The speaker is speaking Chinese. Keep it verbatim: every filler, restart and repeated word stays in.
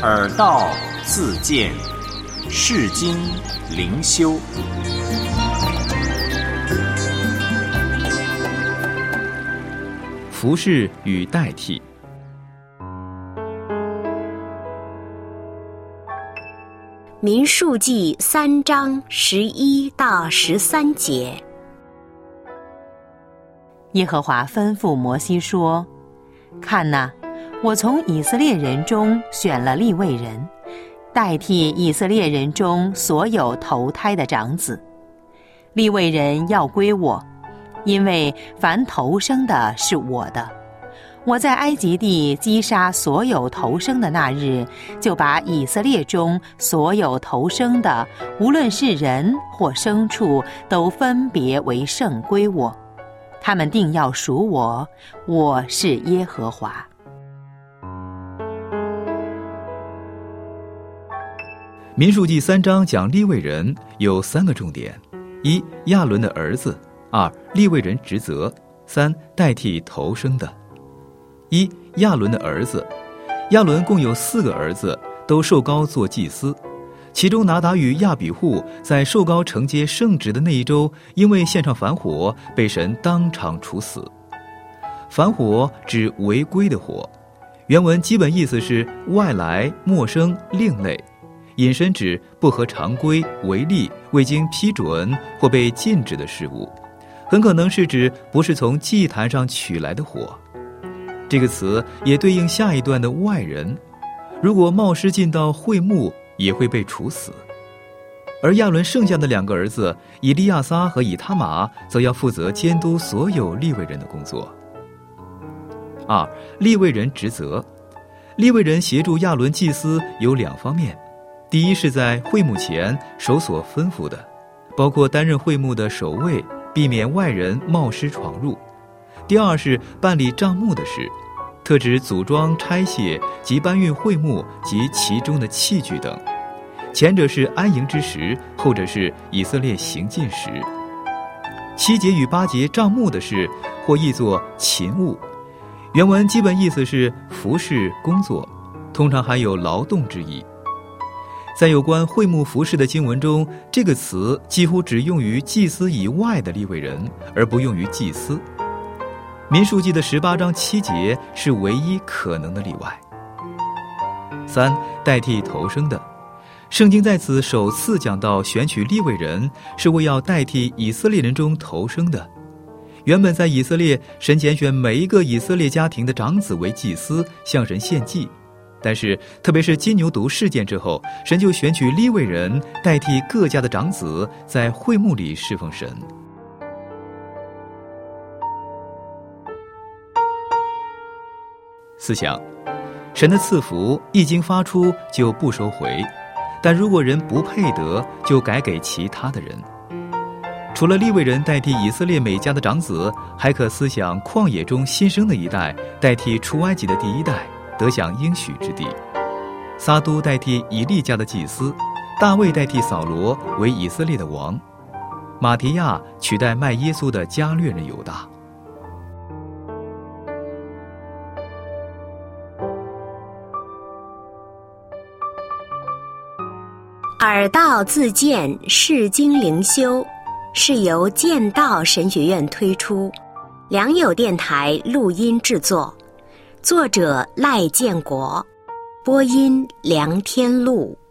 耳道自见，世经灵修。 服事与代替。 民数记三章十一到十三节。 耶和华吩咐摩西说：看哪，我从以色列人中选了利未人，代替以色列人中所有头胎的长子。利未人要归我，因为凡头生的是我的。我在埃及地击杀所有头生的那日，就把以色列中所有头生的，无论是人或牲畜，都分别为圣归我。他们定要属我，我是耶和华。 民数记三章讲利未人有三个重点：一、亚伦的儿子；二、利未人职责；三、代替头生的。一、亚伦的儿子。亚伦共有四个儿子，都受膏做祭司。其中拿达与亚比户在受膏承接圣职的那一周，因为献上反火，被神当场处死。反火指违规的火，原文基本意思是外来、陌生、另类，引申指不合常规、违例、未经批准或被禁止的事物，很可能是指不是从祭坛上取来的火。这个词也对应下一段的外人，如果冒失进到会幕，也会被处死。而亚伦剩下的两个儿子以利亚撒和以他玛则要负责监督所有利未人的工作。二、利未人职责。利未人协助亚伦祭司有两方面：第一是在会幕前守所吩咐的，包括担任会幕的守卫，避免外人冒失闯入；第二是办理账目的事，特指组装、拆卸及搬运会幕及其中的器具等，前者是安营之时，后者是以色列行进时。七节与八节账目的事，或译作勤务，原文基本意思是服事工作，通常含有劳动之意。在有关会幕服事的经文中，这个词几乎只用于祭司以外的利未人，而不用于祭司。民数记的十八章七节是唯一可能的例外。三、代替头生的。圣经在此首次讲到选取利未人，是为要代替以色列人中头生的。原本在以色列，神拣选每一个以色列家庭的长子为祭司，向神献祭。但是特别是金牛犊事件之后，神就选取利未人代替各家的长子，在会幕里侍奉神。思想，神的赐福一经发出就不收回，但如果人不配得，就改给其他的人。除了利未人代替以色列每家的长子，还可思想旷野中新生的一代代替出埃及的第一代，得享应许之地。撒都代替以利家的祭司，大卫代替扫罗为以色列的王，马提亚取代卖耶稣的加略人犹大。 耳道自见，世经灵修，是由剑道神学院推出，良友电台录音制作，作者赖建国，播音梁天禄。